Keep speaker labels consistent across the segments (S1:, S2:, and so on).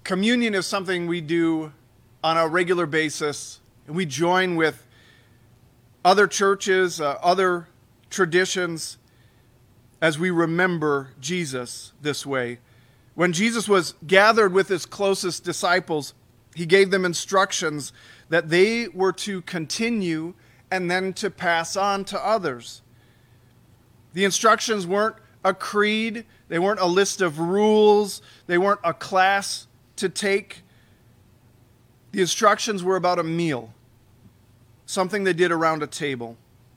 S1: Communion is something we do on a regular basis, and we join with other churches, other traditions, as we remember Jesus this way. When Jesus was gathered with his closest disciples, he gave them instructions that they were to continue and then to pass on to others. The instructions weren't a creed, they weren't a list of rules, they weren't a class to take. The instructions were about a meal, something they did around a table.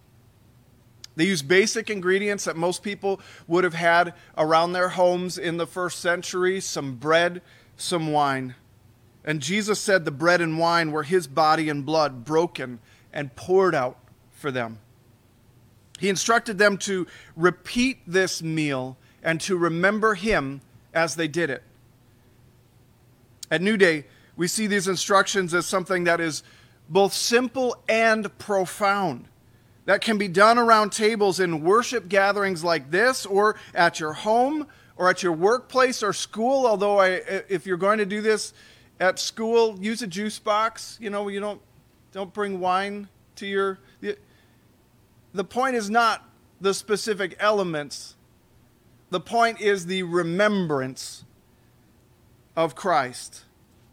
S1: They used basic ingredients that most people would have had around their homes in the first century: some bread, some wine. And Jesus said the bread and wine were his body and blood broken and poured out for them. He instructed them to repeat this meal and to remember him as they did it. At New Day, we see these instructions as something that is both simple and profound, that can be done around tables in worship gatherings like this, or at your home, or at your workplace or school. Although if you're going to do this at school, use a juice box. You don't bring wine to your... The point is not the specific elements. The point is the remembrance of Christ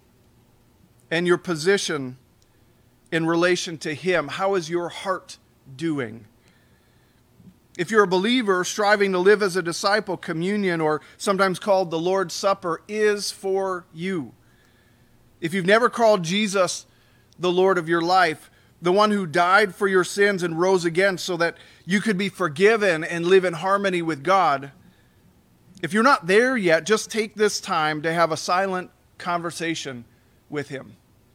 S1: and your position in relation to him. How is your heart doing? If you're a believer striving to live as a disciple, communion, or sometimes called the Lord's Supper, is for you. If you've never called Jesus the Lord of your life, the one who died for your sins and rose again so that you could be forgiven and live in harmony with God, if you're not there yet, just take this time to have a silent conversation with him.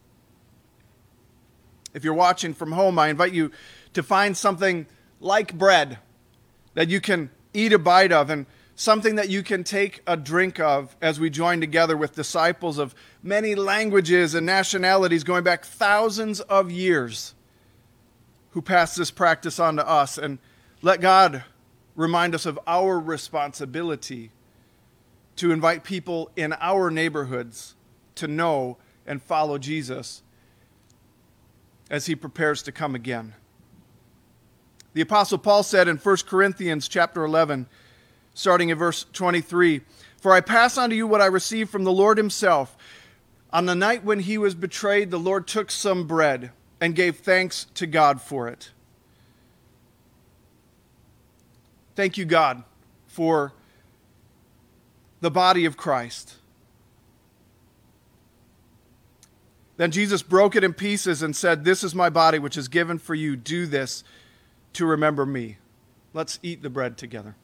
S1: If you're watching from home, I invite you to find something like bread that you can eat a bite of, and something that you can take a drink of, as we join together with disciples of many languages and nationalities going back thousands of years who passed this practice on to us. And let God remind us of our responsibility to invite people in our neighborhoods to know and follow Jesus as he prepares to come again. The Apostle Paul said in 1 Corinthians chapter 11, starting in verse 23, "For I pass on to you what I received from the Lord himself. On the night when he was betrayed, the Lord took some bread and gave thanks to God for it." Thank you, God, for the body of Christ. Then Jesus broke it in pieces and said, "This is my body, which is given for you. Do this to remember me." Let's eat the bread together.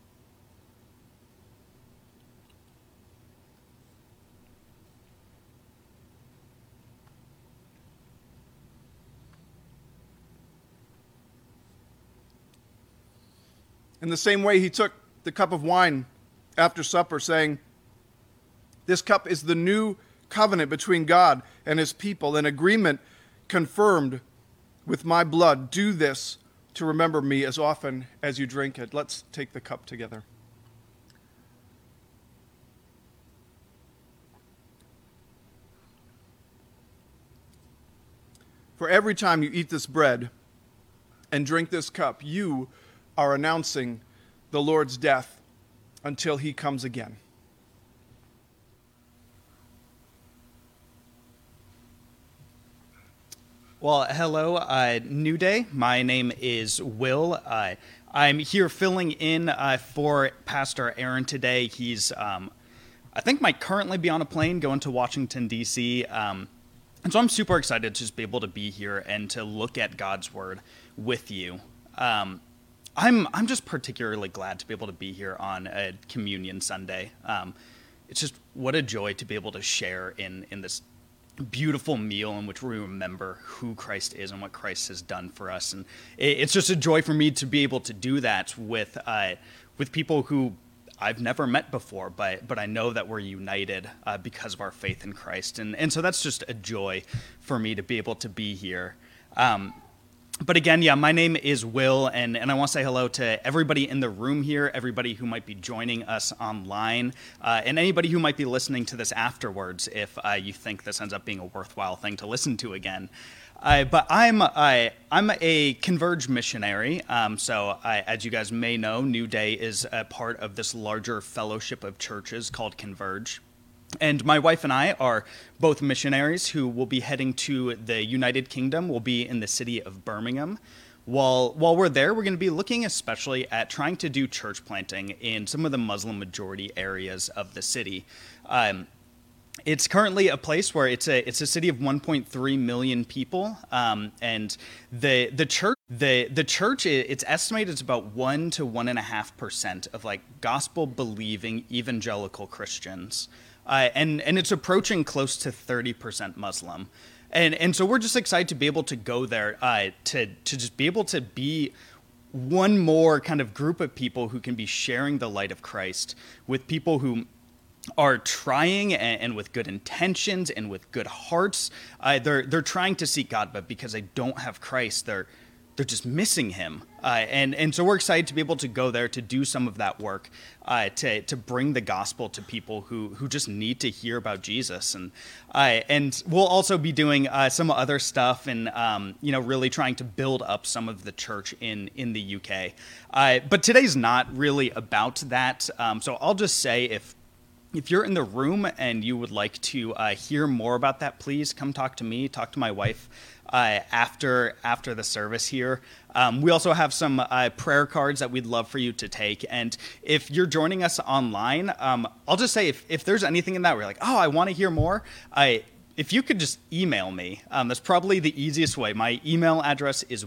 S1: In the same way, he took the cup of wine after supper, saying, "This cup is the new covenant between God and his people, an agreement confirmed with my blood. Do this to remember me as often as you drink it." Let's take the cup together. For every time you eat this bread and drink this cup, you are announcing the Lord's death until he comes again.
S2: Well, hello, New Day. My name is Will. I'm here filling in for Pastor Aaron today. He's, I think, might currently be on a plane going to Washington, D.C., and so I'm super excited to just be able to be here and to look at God's Word with you. I'm just particularly glad to be able to be here on a Communion Sunday. It's just what a joy to be able to share in this beautiful meal in which we remember who Christ is and what Christ has done for us. And it's just a joy for me to be able to do that with people who I've never met before, but I know that we're united because of our faith in Christ. And so that's just a joy for me to be able to be here. But again, yeah, my name is Will, and I want to say hello to everybody in the room here, everybody who might be joining us online, and anybody who might be listening to this afterwards if you think this ends up being a worthwhile thing to listen to again. But I'm a Converge missionary, so as you guys may know, New Day is a part of this larger fellowship of churches called Converge. And my wife and I are both missionaries who will be heading to the United Kingdom. We'll be in the city of Birmingham. While we're there, we're going to be looking especially at trying to do church planting in some of the Muslim majority areas of the city. It's currently a place where it's a city of 1.3 million people, and the church it's estimated it's about 1 to 1.5% of like gospel believing evangelical Christians. And it's approaching close to 30% Muslim. And so we're just excited to be able to go there, to just be able to be one more kind of group of people who can be sharing the light of Christ with people who are trying and with good intentions and with good hearts. They're trying to seek God, but because they don't have Christ, they're just missing him. And so we're excited to be able to go there to do some of that work, to bring the gospel to people who just need to hear about Jesus. And we'll also be doing some other stuff and, really trying to build up some of the church in the UK. But today's not really about that. So I'll just say if you're in the room and you would like to hear more about that, please come talk to me, talk to my wife after the service here. We also have some prayer cards that we'd love for you to take. And if you're joining us online, I'll just say if there's anything in that where you're like, oh, I want to hear more, if you could just email me, that's probably the easiest way. My email address is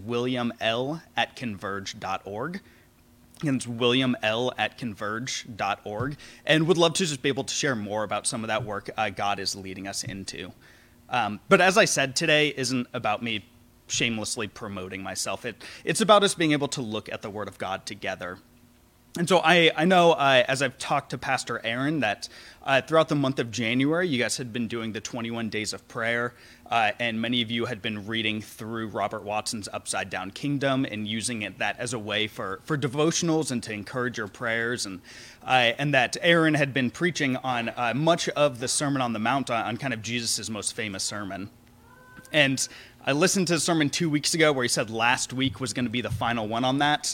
S2: williaml@converge.org. And it's williaml@converge.org, and would love to just be able to share more about some of that work God is leading us into. But as I said, today isn't about me shamelessly promoting myself. It's about us being able to look at the Word of God together. And so I know, as I've talked to Pastor Aaron, that throughout the month of January, you guys had been doing the 21 days of prayer, and many of you had been reading through Robert Watson's Upside Down Kingdom and using that as a way for devotionals and to encourage your prayers, and that Aaron had been preaching on much of the Sermon on the Mount, on kind of Jesus' most famous sermon. And I listened to the sermon 2 weeks ago where he said last week was going to be the final one on that.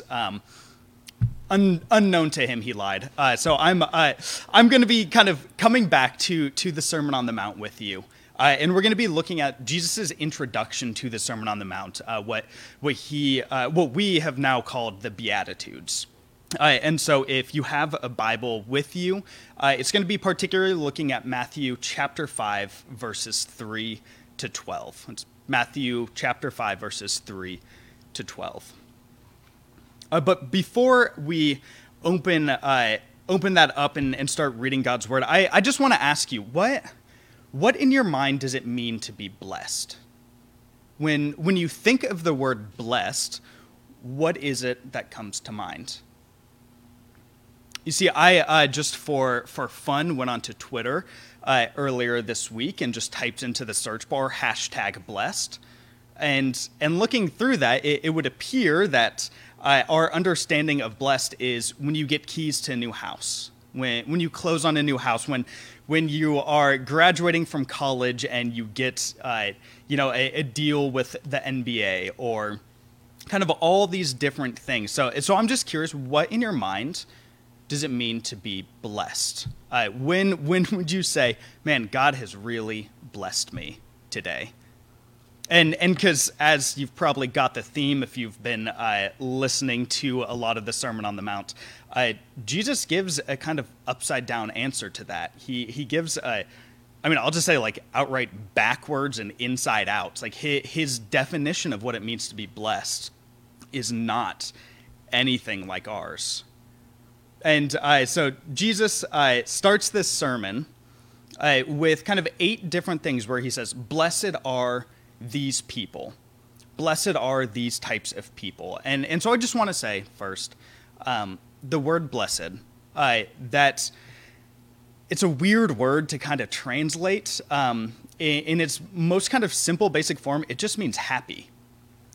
S2: Unknown to him, he lied. So I'm going to be kind of coming back to the Sermon on the Mount with you, and we're going to be looking at Jesus' introduction to the Sermon on the Mount, what we have now called the Beatitudes. And so if you have a Bible with you, it's going to be particularly looking at Matthew chapter 5, verses 3 to 12. It's Matthew chapter 5, verses 3 to 12. But before we open that up and start reading God's Word, I just want to ask you, what in your mind does it mean to be blessed? When you think of the word blessed, what is it that comes to mind? You see, I just for fun went onto Twitter earlier this week and just typed into the search bar #blessed. And looking through that, it would appear that our understanding of blessed is when you get keys to a new house, when you close on a new house, when you are graduating from college and you get a deal with the NBA, or kind of all these different things. So I'm just curious, what in your mind does it mean to be blessed? When would you say, man, God has really blessed me today? And because, as you've probably got the theme, if you've been listening to a lot of the Sermon on the Mount, Jesus gives a kind of upside down answer to that. He gives I'll just say like outright backwards and inside out. It's like his definition of what it means to be blessed is not anything like ours. And so Jesus starts this sermon with kind of 8 different things where he says, blessed are these people. Blessed are these types of people. And so I just want to say first, the word blessed, that it's a weird word to kind of translate. In its most kind of simple, basic form, it just means happy.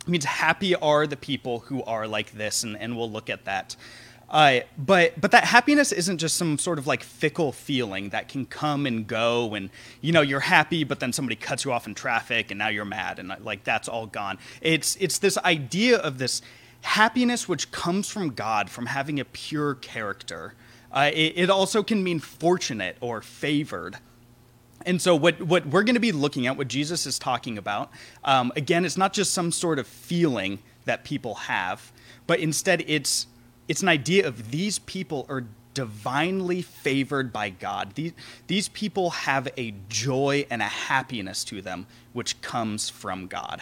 S2: It means happy are the people who are like this, and we'll look at that. But that happiness isn't just some sort of like fickle feeling that can come and go, and you're happy, but then somebody cuts you off in traffic, and now you're mad, and like that's all gone. It's this idea of this happiness which comes from God, from having a pure character. It also can mean fortunate or favored. And so what we're going to be looking at, what Jesus is talking about, again, it's not just some sort of feeling that people have, but instead it's an idea of these people are divinely favored by God. These people have a joy and a happiness to them which comes from God.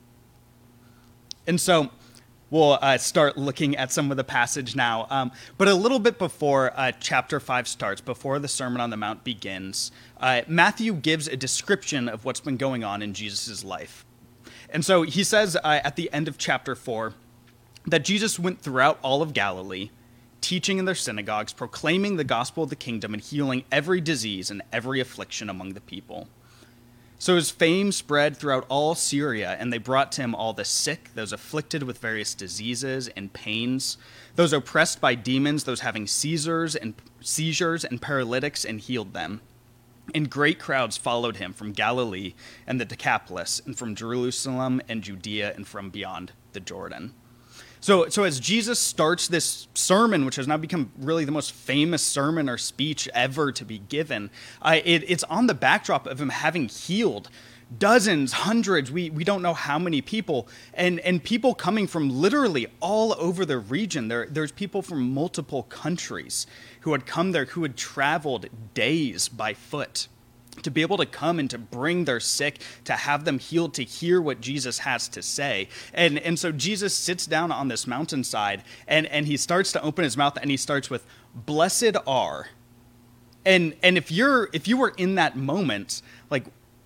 S2: And so we'll start looking at some of the passage now. But a little bit before chapter 5 starts, before the Sermon on the Mount begins, Matthew gives a description of what's been going on in Jesus' life. And so he says at the end of chapter 4 that Jesus went throughout all of Galilee, teaching in their synagogues, proclaiming the gospel of the kingdom, and healing every disease and every affliction among the people. So his fame spread throughout all Syria, and they brought to him all the sick, those afflicted with various diseases and pains, those oppressed by demons, those having seizures and paralytics, and healed them. And great crowds followed him from Galilee and the Decapolis, and from Jerusalem and Judea, and from beyond the Jordan. So as Jesus starts this sermon, which has now become really the most famous sermon or speech ever to be given, it's on the backdrop of him having healed dozens, hundreds, we don't know how many people, and people coming from literally all over the region. There's people from multiple countries who had come there, who had traveled days by foot to be able to come and to bring their sick, to have them healed, to hear what Jesus has to say. And so Jesus sits down on this mountainside, and he starts to open his mouth, and he starts with, "Blessed are." And if you were in that moment, like,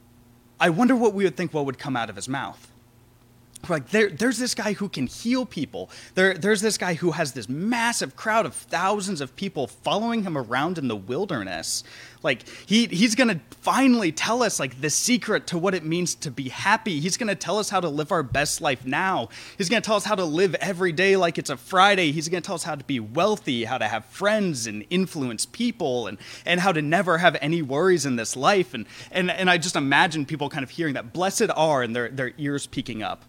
S2: I wonder what we would think what would come out of his mouth. Like, there's this guy who can heal people. There's this guy who has this massive crowd of thousands of people following him around in the wilderness. Like, he's going to finally tell us, like, the secret to what it means to be happy. He's going to tell us how to live our best life now. He's going to tell us how to live every day like it's a Friday. He's going to tell us how to be wealthy, how to have friends and influence people, and how to never have any worries in this life. And I just imagine people kind of hearing that, "Blessed are," and their ears peaking up.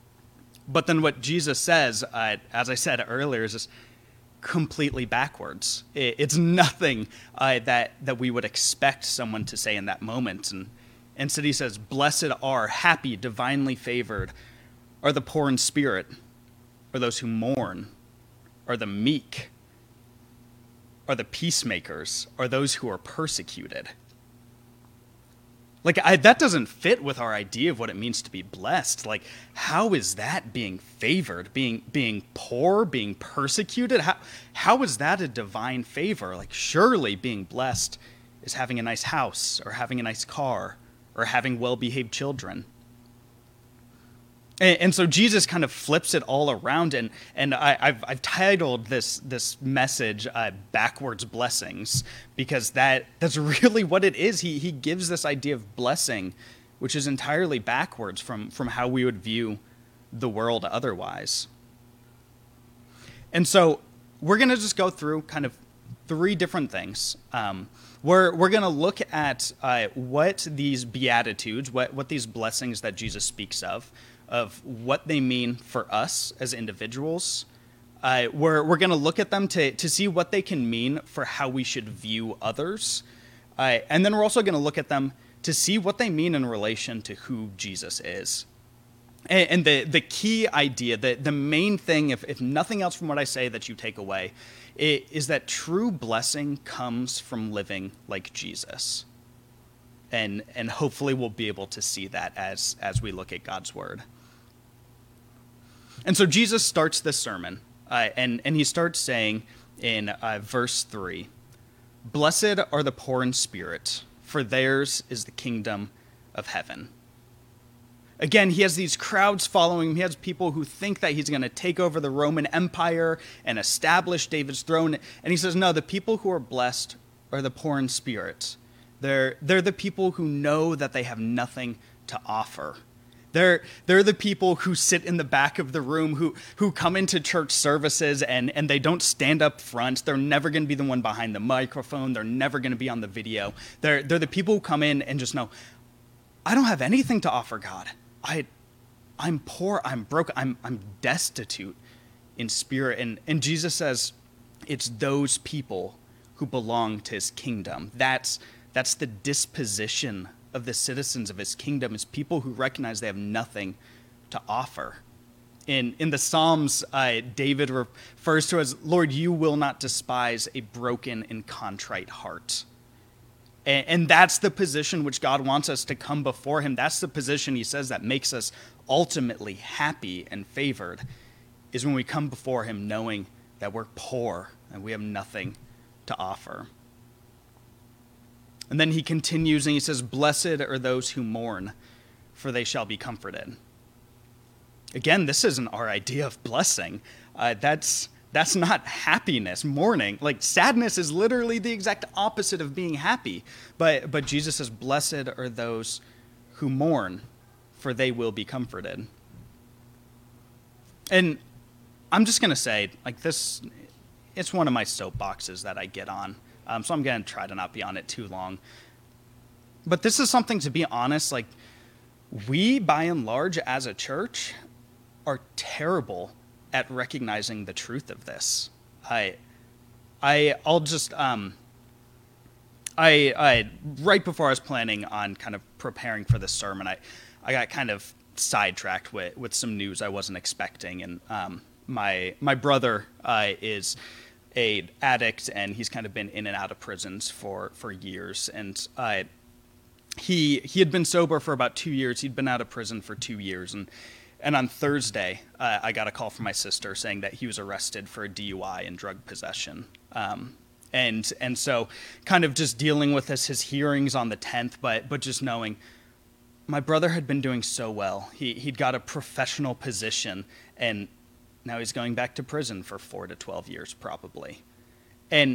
S2: But then what Jesus says, as I said earlier, is just completely backwards. It's nothing that we would expect someone to say in that moment. And instead he says, "Blessed are, happy, divinely favored, are the poor in spirit, or those who mourn, or the meek, or the peacemakers, or those who are persecuted." Like, that doesn't fit with our idea of what it means to be blessed. Like, how is that being favored? Being poor, being persecuted? How is that a divine favor? Like, surely being blessed is having a nice house, or having a nice car, or having well-behaved children. And so Jesus kind of flips it all around, and I've titled this message "Backwards Blessings," because that's really what it is. He gives this idea of blessing, which is entirely backwards from how we would view the world otherwise. And so we're going to just go through kind of 3 different things. We're going to look at what these beatitudes, what these blessings that Jesus speaks of what they mean for us as individuals. We're going to look at them to see what they can mean for how we should view others. And then we're also going to look at them to see what they mean in relation to who Jesus is. And the key idea, the main thing, if nothing else from what I say that you take away, is that true blessing comes from living like Jesus. And hopefully we'll be able to see that as we look at God's word. And so Jesus starts this sermon, and he starts saying in verse 3, "Blessed are the poor in spirit, for theirs is the kingdom of heaven." Again, he has these crowds following him. He has people who think that he's going to take over the Roman Empire and establish David's throne. And he says, no, the people who are blessed are the poor in spirit. They're the people who know that they have nothing to offer. They're the people who sit in the back of the room, who come into church services and they don't stand up front. They're never going to be the one behind the microphone. They're never going to be on the video. They're the people who come in and just know, I don't have anything to offer God. I'm poor. I'm broke. I'm destitute in spirit. And Jesus says it's those people who belong to his kingdom. That's the disposition of the citizens of his kingdom, is people who recognize they have nothing to offer. In the Psalms, David refers to as, Lord, you will not despise a broken and contrite heart. And that's the position which God wants us to come before him. That's the position, he says, that makes us ultimately happy and favored, is when we come before him knowing that we're poor and we have nothing to offer. And then he continues and he says, blessed are those who mourn, for they shall be comforted. Again, this isn't our idea of blessing. That's not happiness, mourning. Like, sadness is literally the exact opposite of being happy. But Jesus says, blessed are those who mourn, for they will be comforted. And I'm just going to say, like, this, it's one of my soapboxes that I get on. So I'm going to try to not be on it too long. But this is something, to be honest, like, we, by and large, as a church, are terrible at recognizing the truth of this. I'll just, right before I was planning on kind of preparing for this sermon, I got kind of sidetracked with some news I wasn't expecting. And my brother is a addict, and he's kind of been in and out of prisons for years. And he had been sober for about 2 years. He'd been out of prison for 2 years. And on Thursday, I got a call from my sister saying that he was arrested for a DUI and drug possession. And so kind of just dealing with his hearings on the 10th, but just knowing my brother had been doing so well. He'd got a professional position, and now he's going back to prison for 4 to 12 years probably. And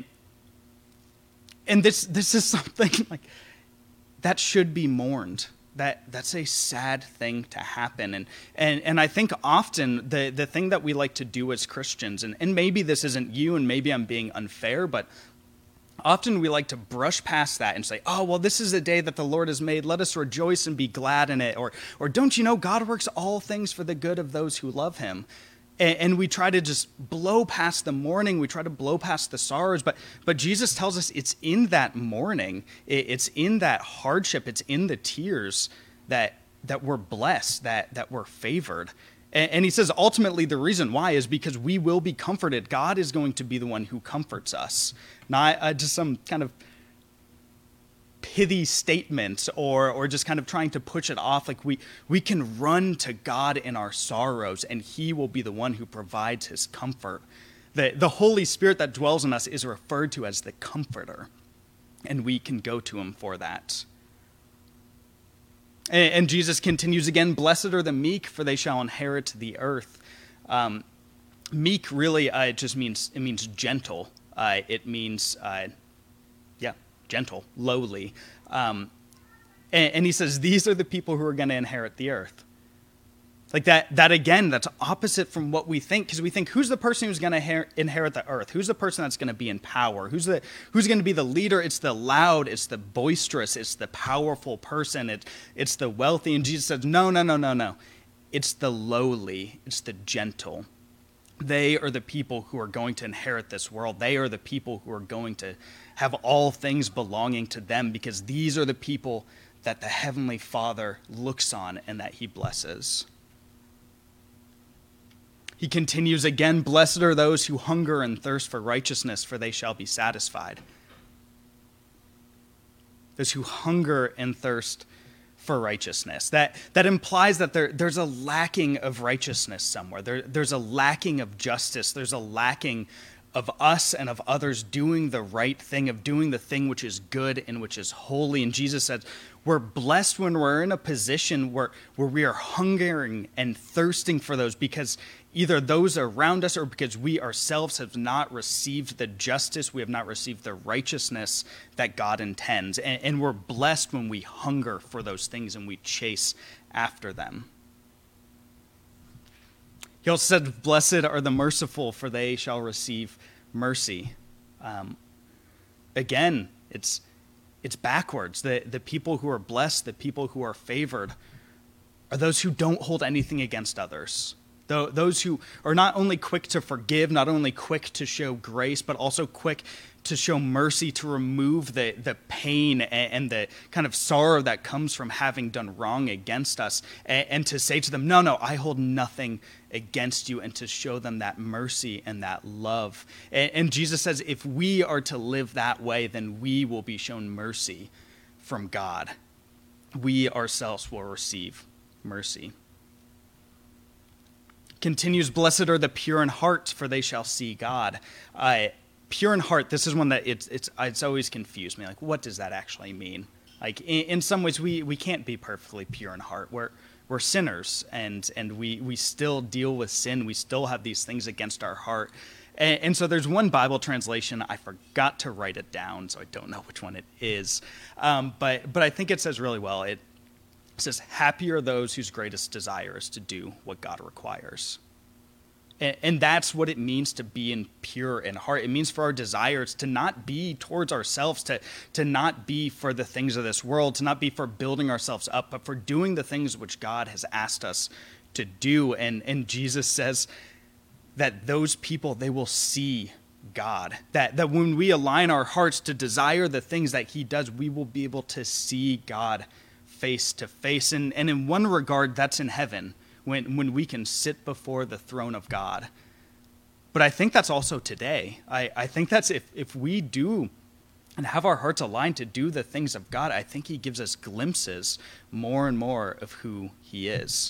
S2: this is something like that should be mourned. That's a sad thing to happen. And I think often the thing that we like to do as Christians, and maybe this isn't you and maybe I'm being unfair, but often we like to brush past that and say, oh, well, this is a day that the Lord has made. Let us rejoice and be glad in it. Or don't you know, God works all things for the good of those who love him. And we try to just blow past the mourning. We try to blow past the sorrows. But Jesus tells us it's in that mourning, it's in that hardship, it's in the tears that we're blessed, that we're favored. And he says ultimately the reason why is because we will be comforted. God is going to be the one who comforts us, not just some kind of pithy statement or just kind of trying to push it off. Like we can run to God in our sorrows, and he will be the one who provides his comfort. The Holy Spirit that dwells in us is referred to as the Comforter, and we can go to him for that. And Jesus continues again, blessed are the meek, for they shall inherit the earth. Meek really just means gentle. It means gentle, lowly. And he says, these are the people who are going to inherit the earth. Like that again, that's opposite from what we think, because we think, who's the person who's going to inherit the earth? Who's the person that's going to be in power? Who's going to be the leader? It's the loud, it's the boisterous, it's the powerful person, it's the wealthy. And Jesus says, no. It's the lowly, it's the gentle. They are the people who are going to inherit this world. They are the people who are going to have all things belonging to them, because these are the people that the Heavenly Father looks on and that he blesses. He continues again, blessed are those who hunger and thirst for righteousness, for they shall be satisfied. Those who hunger and thirst for righteousness. That implies that there's a lacking of righteousness somewhere. There's a lacking of justice. There's a lacking of us and of others doing the right thing, of doing the thing which is good and which is holy. And Jesus says, we're blessed when we're in a position where we are hungering and thirsting for those, because either those around us or because we ourselves have not received the justice, we have not received the righteousness that God intends. And we're blessed when we hunger for those things and we chase after them. He also said, "Blessed are the merciful, for they shall receive mercy." Again, it's backwards. The people who are blessed, the people who are favored, are those who don't hold anything against others. Those who are not only quick to forgive, not only quick to show grace, but also quick to show mercy, to remove the pain and the kind of sorrow that comes from having done wrong against us, and to say to them, no, I hold nothing against you, and to show them that mercy and that love. And Jesus says, if we are to live that way, then we will be shown mercy from God. We ourselves will receive mercy. Continues, blessed are the pure in heart, for they shall see God. Pure in heart, this is one that it's always confused me. Like, what does that actually mean? Like, in some ways, we can't be perfectly pure in heart. We're sinners, and we still deal with sin. We still have these things against our heart. And so there's one Bible translation. I forgot to write it down, so I don't know which one it is. But I think it says really well. It says, happy are those whose greatest desire is to do what God requires. And that's what it means to be in pure in heart. It means for our desires to not be towards ourselves, to not be for the things of this world, to not be for building ourselves up, but for doing the things which God has asked us to do. And Jesus says that those people, they will see God. That when we align our hearts to desire the things that he does, we will be able to see God face to face. And in one regard, that's in heaven, when we can sit before the throne of God. But I think that's also today. I think that's if we do and have our hearts aligned to do the things of God, I think he gives us glimpses more and more of who he is.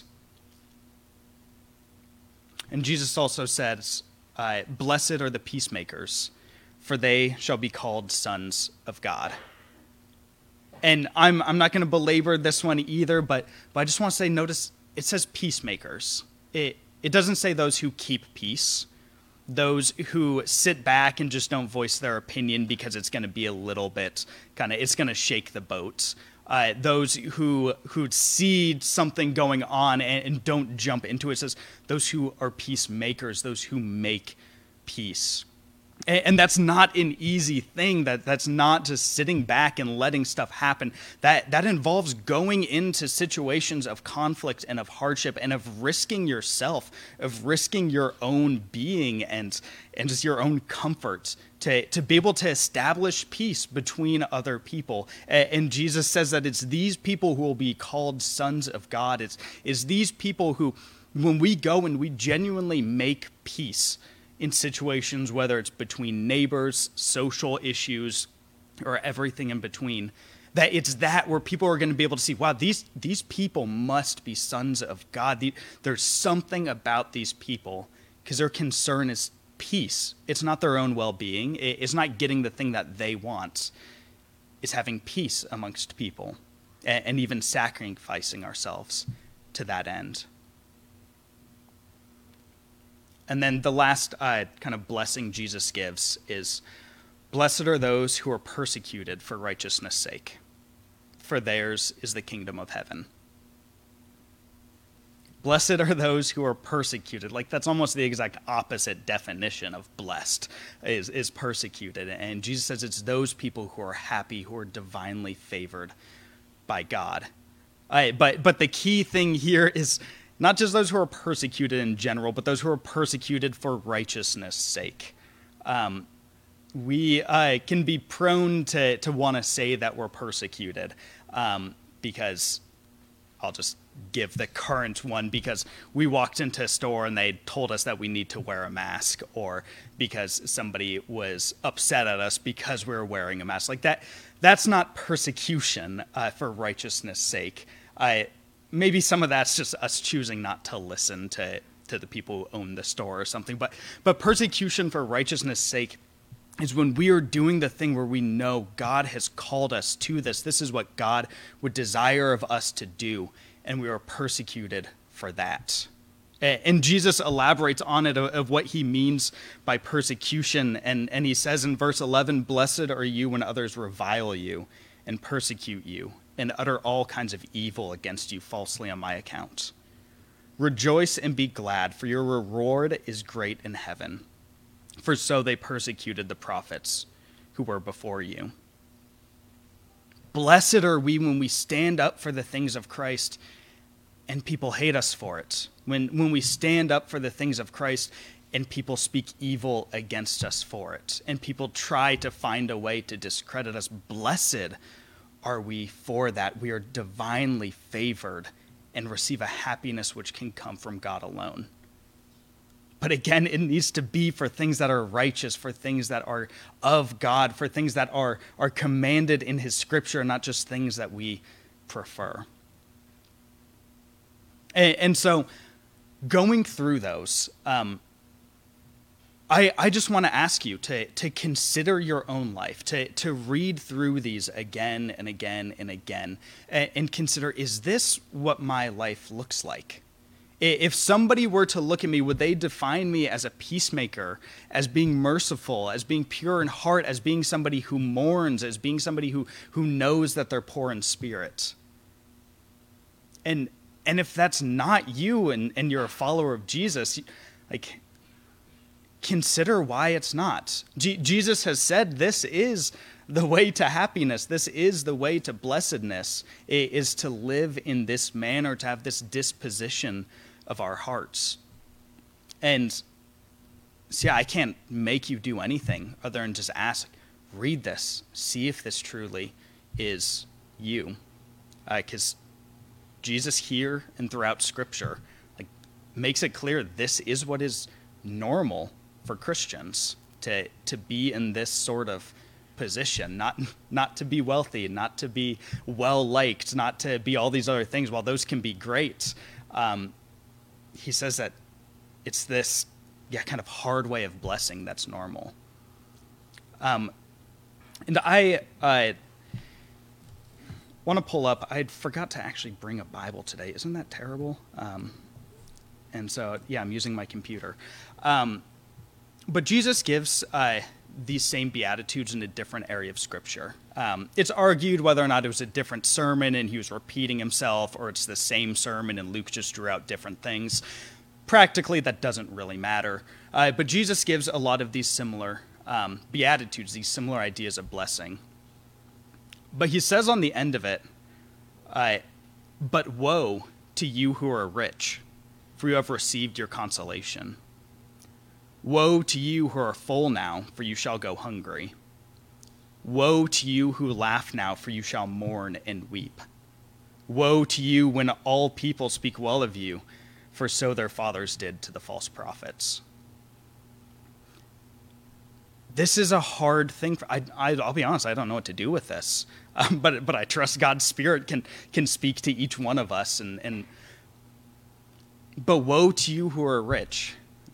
S2: And Jesus also says, blessed are the peacemakers, for they shall be called sons of God. And I'm not going to belabor this one either, but I just want to say, notice it says peacemakers. It doesn't say those who keep peace, those who sit back and just don't voice their opinion because it's going to be a little bit it's going to shake the boat. Those who see something going on and don't jump into it. It says those who are peacemakers, those who make peace. And that's not an easy thing. That's not just sitting back and letting stuff happen. That involves going into situations of conflict and of hardship and of risking yourself, of risking your own being and just your own comfort to be able to establish peace between other people. And Jesus says that it's these people who will be called sons of God. It's these people who, when we go and we genuinely make peace in situations, whether it's between neighbors, social issues, or everything in between, that it's that where people are going to be able to see, wow, these people must be sons of God. There's something about these people, because their concern is peace. It's not their own well-being. It's not getting the thing that they want. It's having peace amongst people, and even sacrificing ourselves to that end. And then the last kind of blessing Jesus gives is, blessed are those who are persecuted for righteousness' sake, for theirs is the kingdom of heaven. Blessed are those who are persecuted. Like, that's almost the exact opposite definition of blessed, is persecuted. And Jesus says it's those people who are happy, who are divinely favored by God. But the key thing here is not just those who are persecuted in general, but those who are persecuted for righteousness' sake. We can be prone to want to say that we're persecuted because I'll just give the current one, because we walked into a store and they told us that we need to wear a mask, or because somebody was upset at us because we were wearing a mask. Like that's not persecution for righteousness' sake. Maybe some of that's just us choosing not to listen to the people who own the store or something. But persecution for righteousness' sake is when we are doing the thing where we know God has called us to this. This is what God would desire of us to do, and we are persecuted for that. And Jesus elaborates on it of what he means by persecution. And he says in verse 11, blessed are you when others revile you and persecute you and utter all kinds of evil against you falsely on my account. Rejoice and be glad, for your reward is great in heaven. For so they persecuted the prophets who were before you. Blessed are we when we stand up for the things of Christ and people hate us for it. When we stand up for the things of Christ and people speak evil against us for it, and people try to find a way to discredit us. Blessed are we for that. We are divinely favored and receive a happiness which can come from God alone. But again, it needs to be for things that are righteous, for things that are of God, for things that are commanded in his scripture, not just things that we prefer. And so going through those, I just want to ask you to consider your own life, to read through these again and again and again, and consider, is this what my life looks like? If somebody were to look at me, would they define me as a peacemaker, as being merciful, as being pure in heart, as being somebody who mourns, as being somebody who knows that they're poor in spirit? And if that's not you and you're a follower of Jesus, like, consider why it's not. Jesus has said this is the way to happiness. This is the way to blessedness, is to live in this manner, to have this disposition of our hearts. And so, yeah, I can't make you do anything other than just ask, read this, see if this truly is you. Because Jesus here and throughout Scripture makes it clear this is what is normal for Christians, to be in this sort of position, not to be wealthy, not to be well-liked, not to be all these other things. While those can be great, he says that it's this kind of hard way of blessing that's normal. And I want to pull up, I forgot to actually bring a Bible today. Isn't that terrible? And so, I'm using my computer. But Jesus gives these same Beatitudes in a different area of Scripture. It's argued whether or not it was a different sermon and he was repeating himself, or it's the same sermon and Luke just drew out different things. Practically, that doesn't really matter. But Jesus gives a lot of these similar Beatitudes, these similar ideas of blessing. But he says on the end of it, but woe to you who are rich, for you have received your consolation. Woe to you who are full now, for you shall go hungry. Woe to you who laugh now, for you shall mourn and weep. Woe to you when all people speak well of you, for so their fathers did to the false prophets. This is a hard thing. I'll be honest, I don't know what to do with this. But I trust God's Spirit can speak to each one of us. But woe to you who are rich.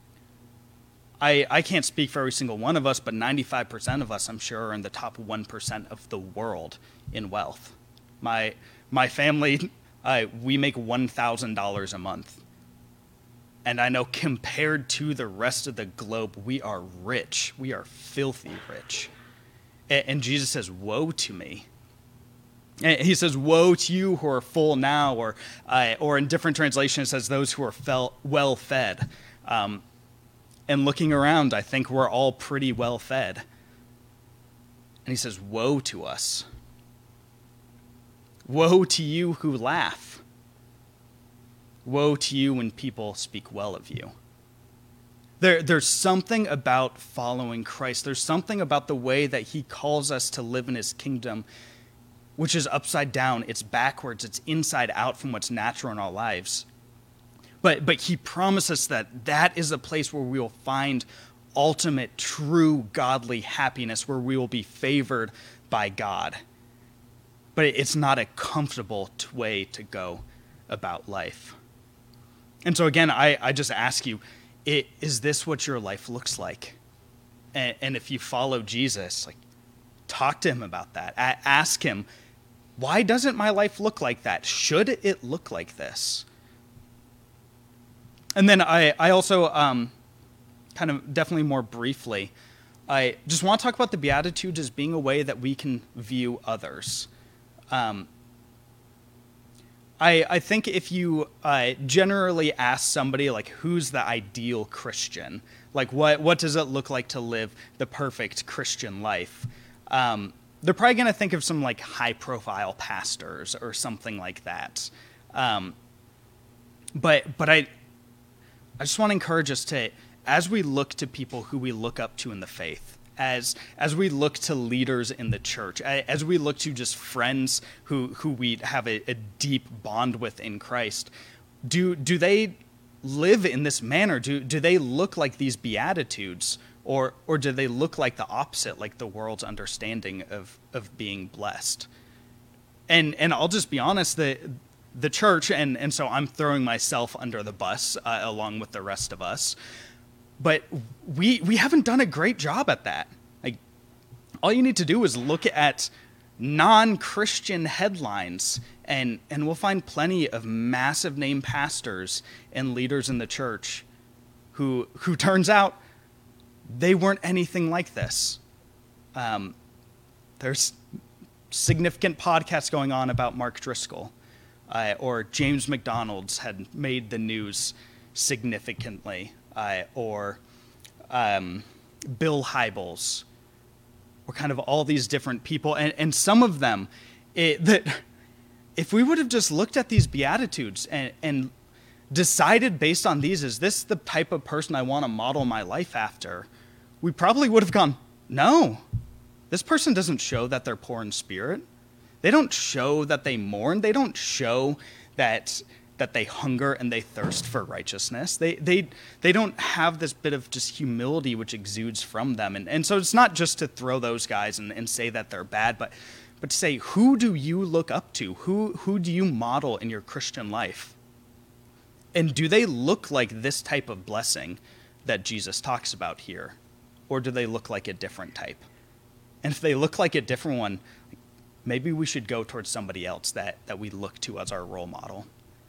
S2: I can't speak for every single one of us, but 95% of us, I'm sure, are in the top 1% of the world in wealth. My family, we make $1,000 a month. And I know compared to the rest of the globe, we are rich. We are filthy rich. And Jesus says, woe to me. And he says, woe to you who are full now, or in different translations, it says those who are well fed. And looking around, I think we're all pretty well fed. And he says, woe to us. Woe to you who laugh. Woe to you when people speak well of you. There's something about following Christ. There's something about the way that he calls us to live in his kingdom, which is upside down. It's backwards. It's inside out from what's natural in our lives. But he promises that is a place where we will find ultimate, true, godly happiness, where we will be favored by God. But it's not a comfortable way to go about life. And so again, I just ask you, is this what your life looks like? And if you follow Jesus, talk to him about that. Ask him, why doesn't my life look like that? Should it look like this? And then I also, kind of definitely more briefly, I just want to talk about the Beatitudes as being a way that we can view others. I think if you generally ask somebody, like, who's the ideal Christian? Like, what does it look like to live the perfect Christian life? They're probably going to think of some, like, high-profile pastors or something like that. But I just want to encourage us to, as we look to people who we look up to in the faith, as we look to leaders in the church, as we look to just friends who we have a deep bond with in Christ, do they live in this manner? Do they look like these Beatitudes, or do they look like the opposite, like the world's understanding of being blessed? And I'll just be honest, the church, and so I'm throwing myself under the bus along with the rest of us, but we haven't done a great job at that. Like, all you need to do is look at non-Christian headlines, and we'll find plenty of massive name pastors and leaders in the church who turns out they weren't anything like this. There's significant podcasts going on about Mark Driscoll, or James McDonald's had made the news significantly, or Bill Hybels, or kind of all these different people, and some of them, that if we would have just looked at these Beatitudes and decided based on these, is this the type of person I want to model my life after, we probably would have gone, no, this person doesn't show that they're poor in spirit. They don't show that they mourn. They don't show that they hunger and they thirst for righteousness. They don't have this bit of just humility which exudes from them. And so it's not just to throw those guys and say that they're bad, but to say, who do you look up to? Who do you model in your Christian life? And do they look like this type of blessing that Jesus talks about here? Or do they look like a different type? And if they look like a different one, maybe we should go towards somebody else that we look to as our role model.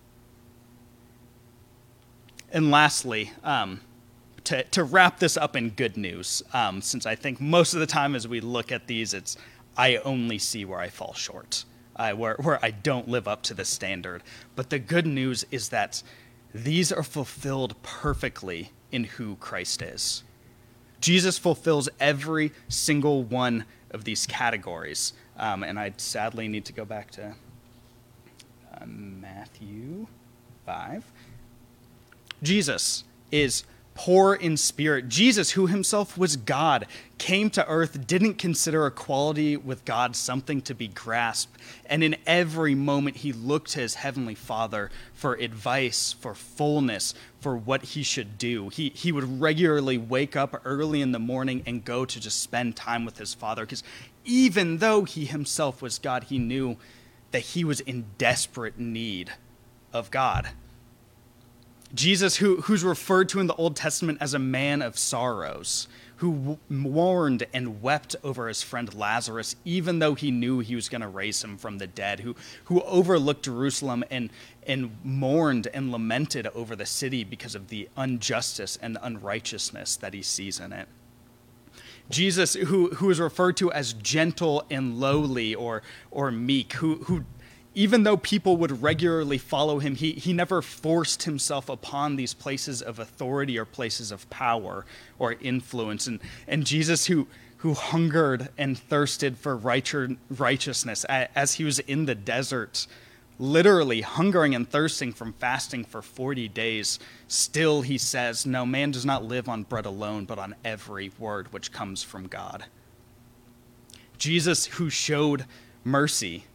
S2: And lastly, to wrap this up in good news, since I think most of the time as we look at these, it's I only see where I fall short, where I don't live up to the standard. But the good news is that these are fulfilled perfectly in who Christ is. Jesus fulfills every single one of these categories. And I sadly need to go back to Matthew 5. Jesus is poor in spirit. Jesus, who himself was God, came to earth, didn't consider equality with God something to be grasped, and in every moment he looked to his heavenly Father for advice, for fullness, for what he should do. He would regularly wake up early in the morning and go to just spend time with his Father, because even though he himself was God, he knew that he was in desperate need of God. Jesus, who's referred to in the Old Testament as a man of sorrows, who mourned and wept over his friend Lazarus, even though he knew he was going to raise him from the dead, who overlooked Jerusalem and mourned and lamented over the city because of the injustice and unrighteousness that he sees in it. Jesus, who is referred to as gentle and lowly or meek, who even though people would regularly follow him, he never forced himself upon these places of authority or places of power or influence. And Jesus, who hungered and thirsted for righteousness as he was in the desert, literally hungering and thirsting from fasting for 40 days, still he says, no, man does not live on bread alone, but on every word which comes from God. Jesus, who showed mercy.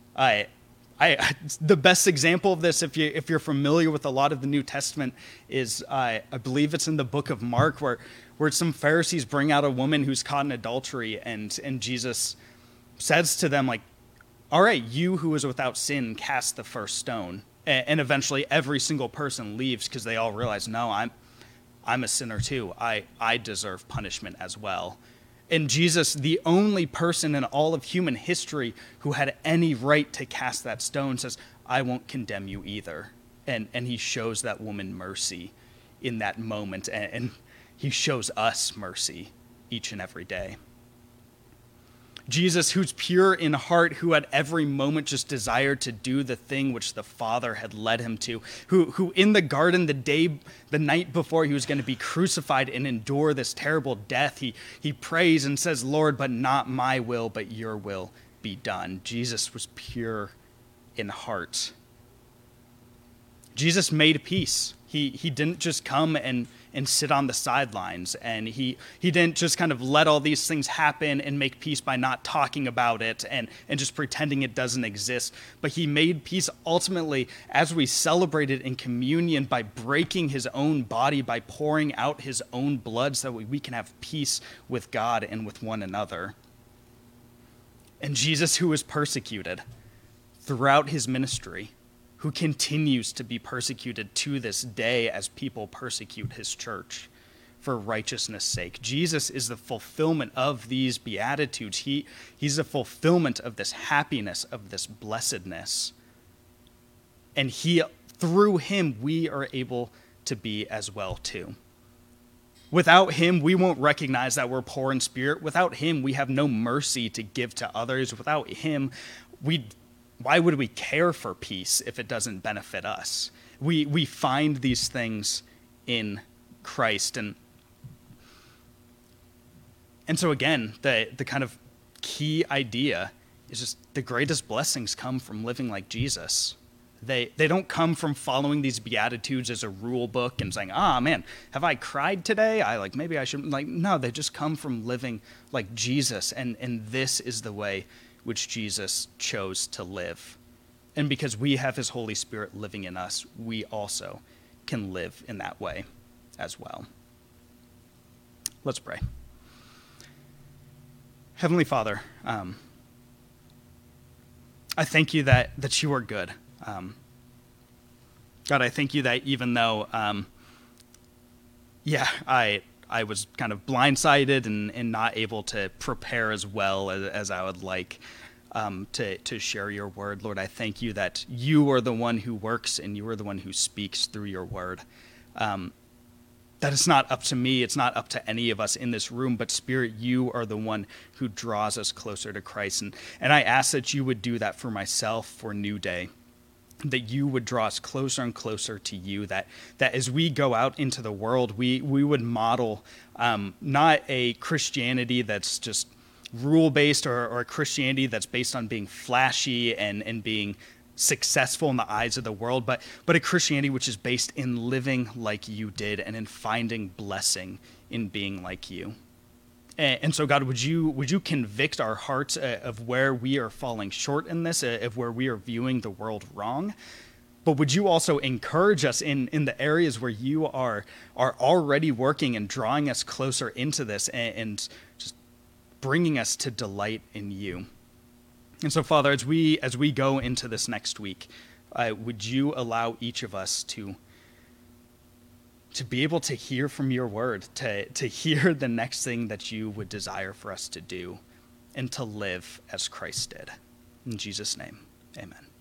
S2: The best example of this, if you're familiar with a lot of the New Testament, is I believe it's in the book of Mark, where some Pharisees bring out a woman who's caught in adultery, and Jesus says to them, like, all right, you who is without sin, cast the first stone. And eventually every single person leaves because they all realize, no, I'm a sinner too. I deserve punishment as well. And Jesus, the only person in all of human history who had any right to cast that stone, says, I won't condemn you either. And he shows that woman mercy in that moment. And he shows us mercy each and every day. Jesus, who's pure in heart, who at every moment just desired to do the thing which the Father had led him to, who in the garden the night before he was going to be crucified and endure this terrible death, he prays and says, Lord, but not my will, but your will be done. Jesus was pure in heart. Jesus made peace. He didn't just come and sit on the sidelines, and he didn't just kind of let all these things happen and make peace by not talking about it and just pretending it doesn't exist. But he made peace ultimately as we celebrated in communion by breaking his own body, by pouring out his own blood so that we can have peace with God and with one another. And Jesus, who was persecuted throughout his ministry, who continues to be persecuted to this day as people persecute his church for righteousness' sake. Jesus is the fulfillment of these beatitudes. He's the fulfillment of this happiness, of this blessedness. And through him, we are able to be as well too. Without him, we won't recognize that we're poor in spirit. Without him, we have no mercy to give to others. Without him, why would we care for peace if it doesn't benefit us? We find these things in Christ. And so again, the kind of key idea is just the greatest blessings come from living like Jesus. They don't come from following these Beatitudes as a rule book and saying, man, have I cried today? Maybe I should, no, they just come from living like Jesus. And this is the way which Jesus chose to live. And because we have his Holy Spirit living in us, we also can live in that way as well. Let's pray. Heavenly Father, I thank you that you are good. God, I thank you that even though, I was kind of blindsided and not able to prepare as well as I would like to share your word. Lord, I thank you that you are the one who works and you are the one who speaks through your word. That it's not up to me, it's not up to any of us in this room, but Spirit, you are the one who draws us closer to Christ. And I ask that you would do that for myself, for New Day. That you would draw us closer and closer to you, that as we go out into the world, we would model not a Christianity that's just rule-based or a Christianity that's based on being flashy and being successful in the eyes of the world, but a Christianity which is based in living like you did and in finding blessing in being like you. And so, God, would you convict our hearts of where we are falling short in this, of where we are viewing the world wrong? But would you also encourage us in the areas where you are already working and drawing us closer into this and just bringing us to delight in you? And so, Father, as we go into this next week, would you allow each of us to be able to hear from your word, to hear the next thing that you would desire for us to do, and to live as Christ did. In Jesus' name, amen.